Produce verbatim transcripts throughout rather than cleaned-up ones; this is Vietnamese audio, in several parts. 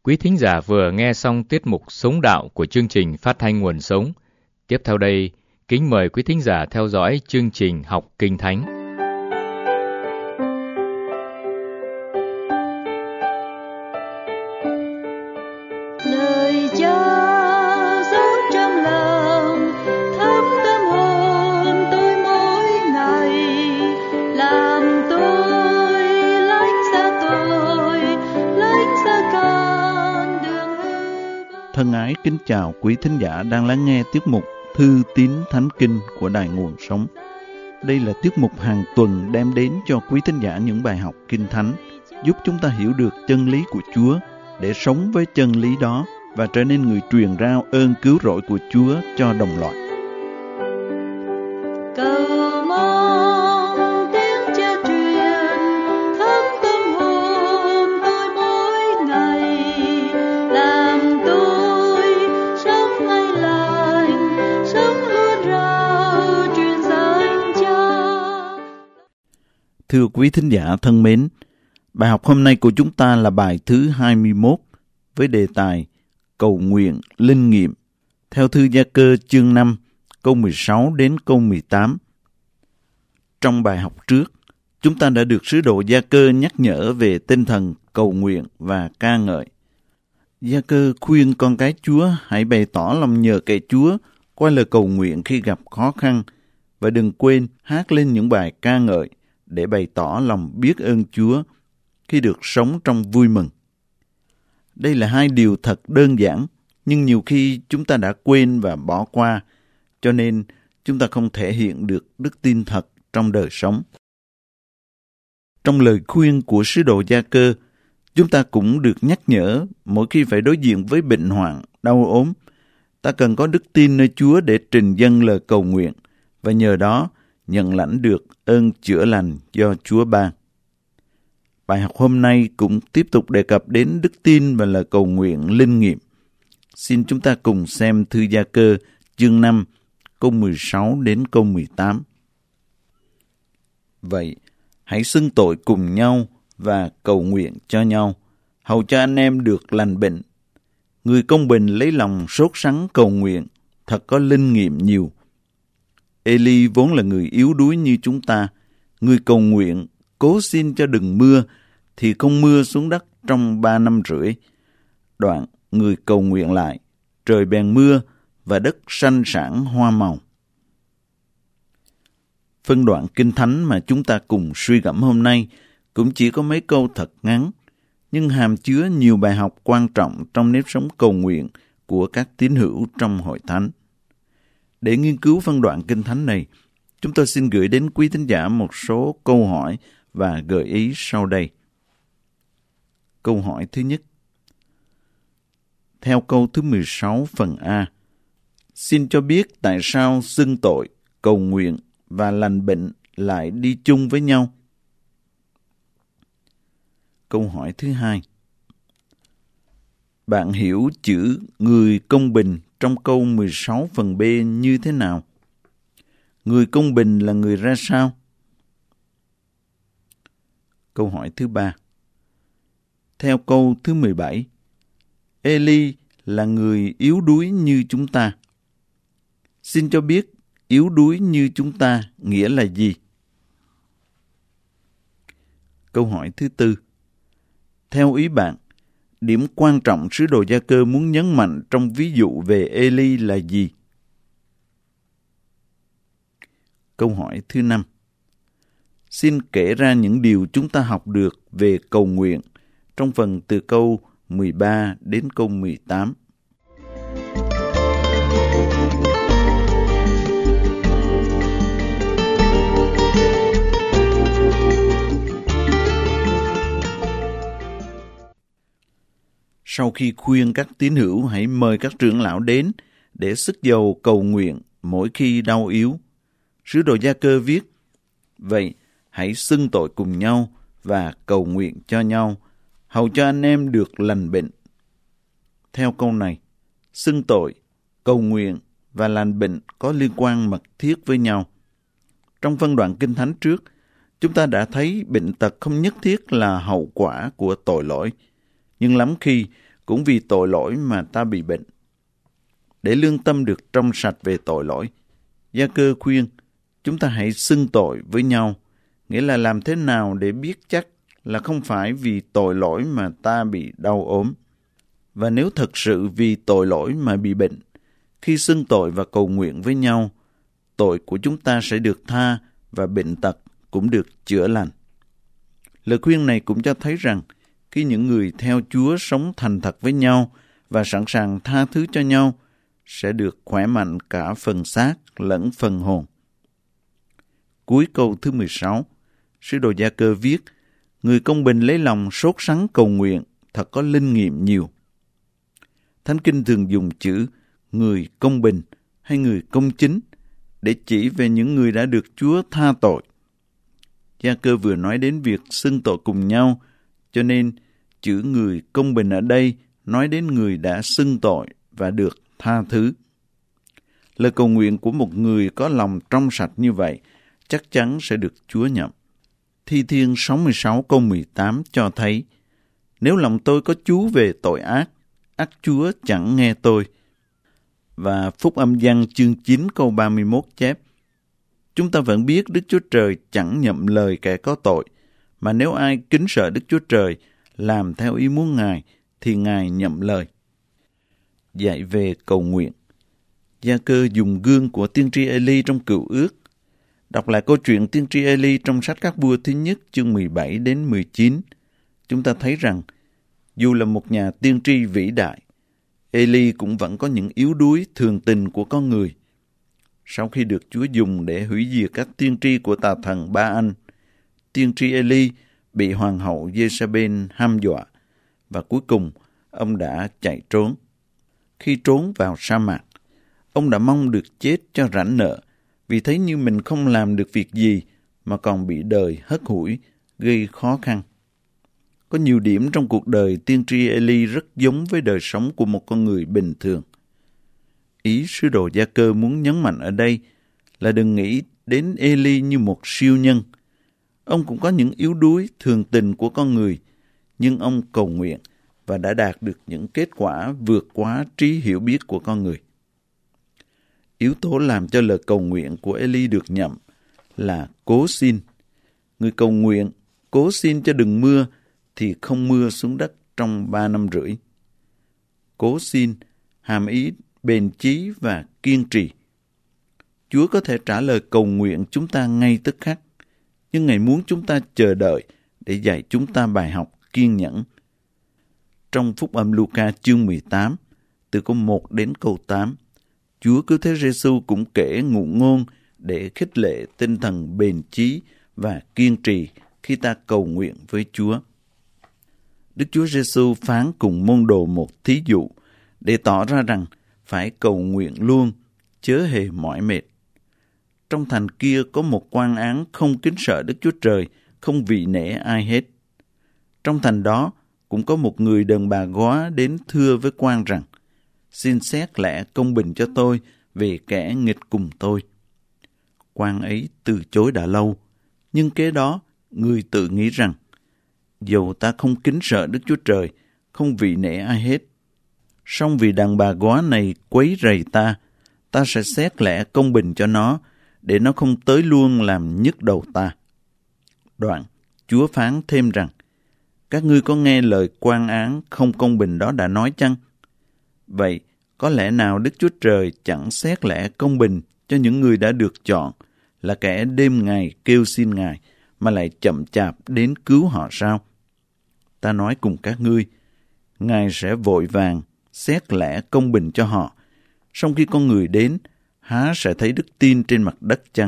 Quý thính giả vừa nghe xong tiết mục Sống Đạo của chương trình Phát thanh Nguồn Sống. Tiếp theo đây, kính mời quý thính giả theo dõi chương trình Học Kinh Thánh. Lời Cha rót trong lòng, thấm tâm hồn tôi mỗi ngày, làm tôi lánh xa tôi, lánh xa con đường hư vô. Thân ái kính chào quý thính giả đang lắng nghe tiết mục Thư tín Thánh Kinh của Đài Nguồn Sống. Đây là tiết mục hàng tuần đem đến cho quý thính giả những bài học Kinh Thánh, giúp chúng ta hiểu được chân lý của Chúa, để sống với chân lý đó và trở nên người truyền rao ơn cứu rỗi của Chúa cho đồng loại. Cầu mong tiếng Cha truyền thấm tâm hồn tôi mỗi ngày, làm tôi sống hay lành, sống luôn rao truyền danh Cha. Thưa quý thính giả thân mến, bài học hôm nay của chúng ta là bài thứ hai mươi mốt với đề tài Cầu nguyện linh nghiệm, theo thư Gia-cơ chương năm, câu mười sáu đến câu mười tám. Trong bài học trước, chúng ta đã được sứ đồ Gia-cơ nhắc nhở về tinh thần cầu nguyện và ca ngợi. Gia-cơ khuyên con cái Chúa hãy bày tỏ lòng nhờ cậy Chúa qua lời cầu nguyện khi gặp khó khăn, và đừng quên hát lên những bài ca ngợi để bày tỏ lòng biết ơn Chúa khi được sống trong vui mừng. Đây là hai điều thật đơn giản, nhưng nhiều khi chúng ta đã quên và bỏ qua, cho nên chúng ta không thể hiện được đức tin thật trong đời sống. Trong lời khuyên của sứ đồ Gia-cơ, chúng ta cũng được nhắc nhở mỗi khi phải đối diện với bệnh hoạn, đau ốm, ta cần có đức tin nơi Chúa để trình dâng lời cầu nguyện, và nhờ đó nhận lãnh được ơn chữa lành do Chúa ban. Bài học hôm nay cũng tiếp tục đề cập đến đức tin và lời cầu nguyện linh nghiệm. Xin chúng ta cùng xem thư Gia-cơ chương năm, câu mười sáu đến câu mười tám. Vậy, hãy xưng tội cùng nhau và cầu nguyện cho nhau, hầu cho anh em được lành bệnh. Người công bình lấy lòng sốt sắng cầu nguyện, thật có linh nghiệm nhiều. Ê-li vốn là người yếu đuối như chúng ta, người cầu nguyện cố xin cho đừng mưa, thì không mưa xuống đất trong ba năm rưỡi. Đoạn, người cầu nguyện lại, trời bèn mưa, và đất sanh sản hoa màu. Phân đoạn Kinh Thánh mà chúng ta cùng suy gẫm hôm nay cũng chỉ có mấy câu thật ngắn, nhưng hàm chứa nhiều bài học quan trọng trong nếp sống cầu nguyện của các tín hữu trong hội thánh. Để nghiên cứu phân đoạn Kinh Thánh này, chúng tôi xin gửi đến quý thính giả một số câu hỏi và gợi ý sau đây. Câu hỏi thứ nhất. Theo câu thứ mười sáu phần A, xin cho biết tại sao xưng tội, cầu nguyện và lành bệnh lại đi chung với nhau? Câu hỏi thứ hai. Bạn hiểu chữ người công bình trong câu mười sáu phần B như thế nào? Người công bình là người ra sao? Câu hỏi thứ ba. Theo câu thứ mười bảy, Ê-li là người yếu đuối như chúng ta. Xin cho biết yếu đuối như chúng ta nghĩa là gì? Câu hỏi thứ tư. Theo ý bạn, điểm quan trọng sứ đồ Gia-cơ muốn nhấn mạnh trong ví dụ về Ê-li là gì? Câu hỏi thứ năm. Xin kể ra những điều chúng ta học được về cầu nguyện trong phần từ câu mười ba đến câu mười tám. Sau khi khuyên các tín hữu hãy mời các trưởng lão đến để sức dầu cầu nguyện mỗi khi đau yếu, sứ đồ Gia-cơ viết, vậy hãy xưng tội cùng nhau và cầu nguyện cho nhau, hầu cho anh em được lành bệnh. Theo câu này, xưng tội, cầu nguyện và lành bệnh có liên quan mật thiết với nhau. Trong phân đoạn Kinh Thánh trước, chúng ta đã thấy bệnh tật không nhất thiết là hậu quả của tội lỗi, nhưng lắm khi cũng vì tội lỗi mà ta bị bệnh. Để lương tâm được trong sạch về tội lỗi, Gia-cơ khuyên chúng ta hãy xưng tội với nhau, nghĩa là làm thế nào để biết chắc là không phải vì tội lỗi mà ta bị đau ốm. Và nếu thật sự vì tội lỗi mà bị bệnh, khi xưng tội và cầu nguyện với nhau, tội của chúng ta sẽ được tha và bệnh tật cũng được chữa lành. Lời khuyên này cũng cho thấy rằng khi những người theo Chúa sống thành thật với nhau và sẵn sàng tha thứ cho nhau, sẽ được khỏe mạnh cả phần xác lẫn phần hồn. Cuối câu thứ mười sáu, sứ đồ Gia-cơ viết, người công bình lấy lòng sốt sắng cầu nguyện, thật có linh nghiệm nhiều. Thánh Kinh thường dùng chữ người công bình hay người công chính để chỉ về những người đã được Chúa tha tội. Gia-cơ vừa nói đến việc xưng tội cùng nhau, cho nên chữ người công bình ở đây nói đến người đã xưng tội và được tha thứ. Lời cầu nguyện của một người có lòng trong sạch như vậy chắc chắn sẽ được Chúa nhận. Thi Thiên sáu mươi sáu câu mười tám cho thấy, nếu lòng tôi có chú về tội ác, ắt Chúa chẳng nghe tôi. Và Phúc Âm Giăng chương chín câu ba mươi mốt chép, chúng ta vẫn biết Đức Chúa Trời chẳng nhậm lời kẻ có tội, mà nếu ai kính sợ Đức Chúa Trời, làm theo ý muốn Ngài, thì Ngài nhậm lời. Dạy về cầu nguyện. Gia-cơ dùng gương của tiên tri Ê-li trong Cựu Ước. Đọc lại câu chuyện tiên tri Ê-li trong sách Các Vua thứ nhất chương mười bảy đến mười chín. Chúng ta thấy rằng, dù là một nhà tiên tri vĩ đại, Ê-li cũng vẫn có những yếu đuối thường tình của con người. Sau khi được Chúa dùng để hủy diệt các tiên tri của tà thần Ba-anh, tiên tri Ê-li bị hoàng hậu Giê-sa-bên hăm dọa, và cuối cùng ông đã chạy trốn. Khi trốn vào sa mạc, ông đã mong được chết cho rảnh nợ, vì thấy như mình không làm được việc gì mà còn bị đời hất hủi, gây khó khăn. Có nhiều điểm trong cuộc đời tiên tri Ê-li rất giống với đời sống của một con người bình thường. Ý sứ đồ Gia-cơ muốn nhấn mạnh ở đây là đừng nghĩ đến Ê-li như một siêu nhân. Ông cũng có những yếu đuối thường tình của con người, nhưng ông cầu nguyện và đã đạt được những kết quả vượt quá trí hiểu biết của con người. Yếu tố làm cho lời cầu nguyện của Ê-li được nhậm là cố xin. Người cầu nguyện cố xin cho đừng mưa thì không mưa xuống đất trong ba năm rưỡi. Cố xin hàm ý bền chí và kiên trì. Chúa có thể trả lời cầu nguyện chúng ta ngay tức khắc, nhưng Ngài muốn chúng ta chờ đợi để dạy chúng ta bài học kiên nhẫn. Trong Phúc Âm Luca chương mười tám, từ câu một đến câu tám, Chúa Cứu Thế Giê-xu cũng kể ngụ ngôn để khích lệ tinh thần bền chí và kiên trì khi ta cầu nguyện với Chúa. Đức Chúa Giê-xu phán cùng môn đồ một thí dụ để tỏ ra rằng phải cầu nguyện luôn, chớ hề mỏi mệt. Trong thành kia có một quan án không kính sợ Đức Chúa Trời, không vị nể ai hết. Trong thành đó cũng có một người đàn bà góa đến thưa với quan rằng, xin xét lẽ công bình cho tôi về kẻ nghịch cùng tôi. Quan ấy từ chối đã lâu, nhưng kế đó người tự nghĩ rằng, dầu ta không kính sợ Đức Chúa Trời, không vị nể ai hết, song vì đàn bà góa này quấy rầy ta, ta sẽ xét lẽ công bình cho nó, để nó không tới luôn làm nhức đầu ta. Đoạn, Chúa phán thêm rằng, các ngươi có nghe lời quan án không công bình đó đã nói chăng? Vậy, có lẽ nào Đức Chúa Trời chẳng xét lẽ công bình cho những người đã được chọn, là kẻ đêm ngày kêu xin Ngài, mà lại chậm chạp đến cứu họ sao? Ta nói cùng các ngươi, Ngài sẽ vội vàng xét lẽ công bình cho họ, song khi con người đến, há sẽ thấy đức tin trên mặt đất chăng?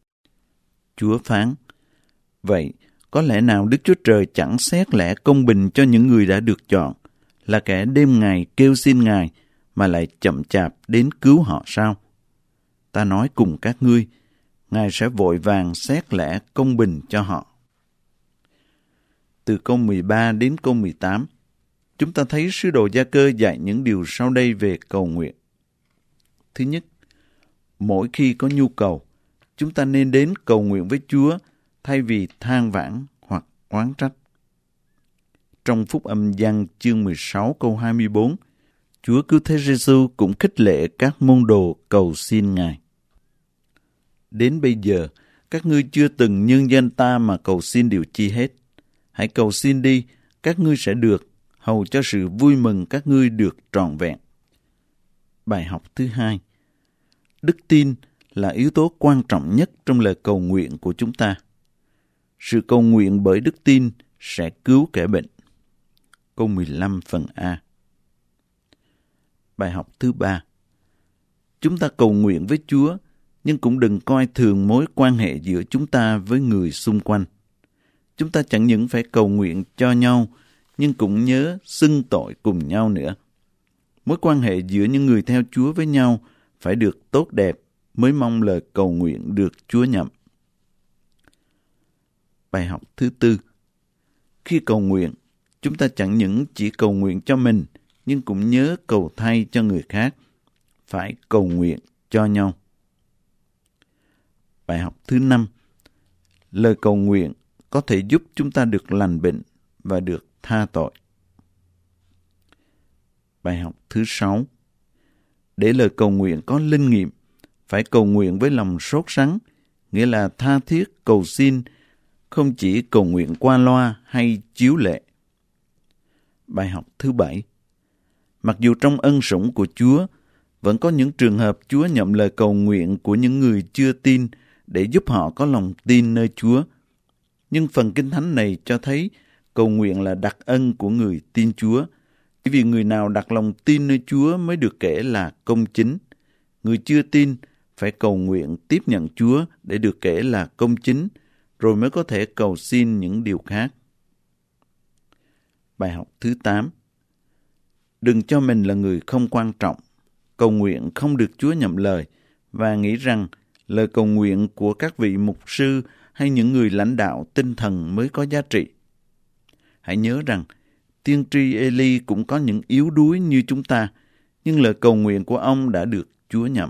Chúa phán, vậy có lẽ nào Đức Chúa Trời chẳng xét lẽ công bình cho những người đã được chọn, là kẻ đêm ngày kêu xin Ngài, mà lại chậm chạp đến cứu họ sao? Ta nói cùng các ngươi, Ngài sẽ vội vàng xét lẽ công bình cho họ. Từ câu mười ba đến câu mười tám, chúng ta thấy sứ đồ Gia-cơ dạy những điều sau đây về cầu nguyện. Thứ nhất, mỗi khi có nhu cầu, chúng ta nên đến cầu nguyện với Chúa thay vì than vãn hoặc oán trách. trong Phúc Âm Giăng chương mười sáu câu hai mươi bốn, Chúa Cứu Thế Giêsu cũng khích lệ các môn đồ cầu xin Ngài. Đến bây giờ, các ngươi chưa từng nhân danh ta mà cầu xin điều chi hết. Hãy cầu xin đi, các ngươi sẽ được, hầu cho sự vui mừng các ngươi được trọn vẹn. Bài học thứ hai. Đức tin là yếu tố quan trọng nhất trong lời cầu nguyện của chúng ta. Sự cầu nguyện bởi đức tin sẽ cứu kẻ bệnh. Câu mười lăm phần A. Bài học thứ ba. Chúng ta cầu nguyện với Chúa, nhưng cũng đừng coi thường mối quan hệ giữa chúng ta với người xung quanh. Chúng ta chẳng những phải cầu nguyện cho nhau, nhưng cũng nhớ xưng tội cùng nhau nữa. Mối quan hệ giữa những người theo Chúa với nhau phải được tốt đẹp mới mong lời cầu nguyện được Chúa nhậm. Bài học thứ tư. Khi cầu nguyện, chúng ta chẳng những chỉ cầu nguyện cho mình, nhưng cũng nhớ cầu thay cho người khác. Phải cầu nguyện cho nhau. Bài học thứ năm. Lời cầu nguyện có thể giúp chúng ta được lành bệnh và được tha tội. Bài học thứ sáu. Để lời cầu nguyện có linh nghiệm, phải cầu nguyện với lòng sốt sắng, nghĩa là tha thiết cầu xin, không chỉ cầu nguyện qua loa hay chiếu lệ. Bài học thứ bảy. Mặc dù trong ân sủng của Chúa, vẫn có những trường hợp Chúa nhậm lời cầu nguyện của những người chưa tin để giúp họ có lòng tin nơi Chúa. Nhưng phần Kinh Thánh này cho thấy cầu nguyện là đặc ân của người tin Chúa. Chỉ vì người nào đặt lòng tin nơi Chúa mới được kể là công chính. Người chưa tin phải cầu nguyện tiếp nhận Chúa để được kể là công chính, rồi mới có thể cầu xin những điều khác. Bài học thứ tám. Đừng cho mình là người không quan trọng, cầu nguyện không được Chúa nhậm lời, và nghĩ rằng lời cầu nguyện của các vị mục sư hay những người lãnh đạo tinh thần mới có giá trị. Hãy nhớ rằng, tiên tri Eli cũng có những yếu đuối như chúng ta, nhưng lời cầu nguyện của ông đã được Chúa nhậm.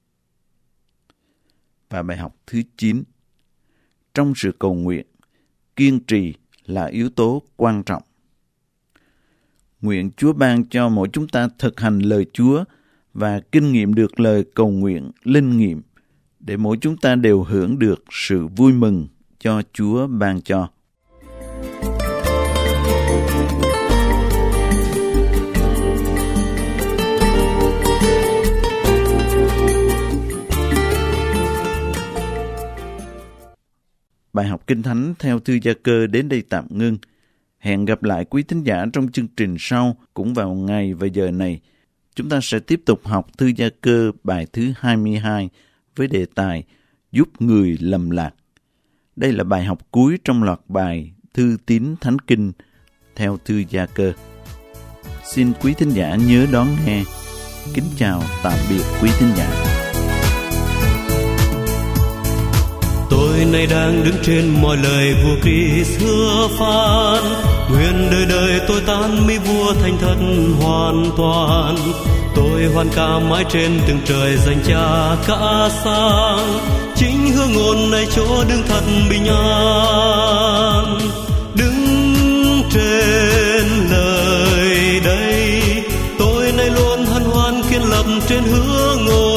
Và bài học thứ chín. Trong sự cầu nguyện, kiên trì là yếu tố quan trọng. Nguyện Chúa ban cho mỗi chúng ta thực hành lời Chúa và kinh nghiệm được lời cầu nguyện linh nghiệm, để mỗi chúng ta đều hưởng được sự vui mừng cho Chúa ban cho. Bài học Kinh Thánh theo Thư Gia-cơ đến đây tạm ngưng. Hẹn gặp lại quý thính giả trong chương trình sau, cũng vào ngày và giờ này. Chúng ta sẽ tiếp tục học Thư Gia-cơ bài thứ hai mươi hai với đề tài Giúp người lầm lạc. Đây là bài học cuối trong loạt bài Thư tín Thánh Kinh theo Thư Gia-cơ. Xin quý thính giả nhớ đón nghe. Kính chào tạm biệt quý thính giả. Tôi nay đang đứng trên mọi lời vua Christ hứa phán, nguyện đời đời tôi tán mỹ vua thành thật hoàn toàn. Tôi hoan ca mãi trên từng trời dành Cha cả sang, chính hương ngôn này chỗ đứng thật bình an. Đứng trên lời đây, tôi nay luôn hân hoan kiên lập trên hứa ngôn.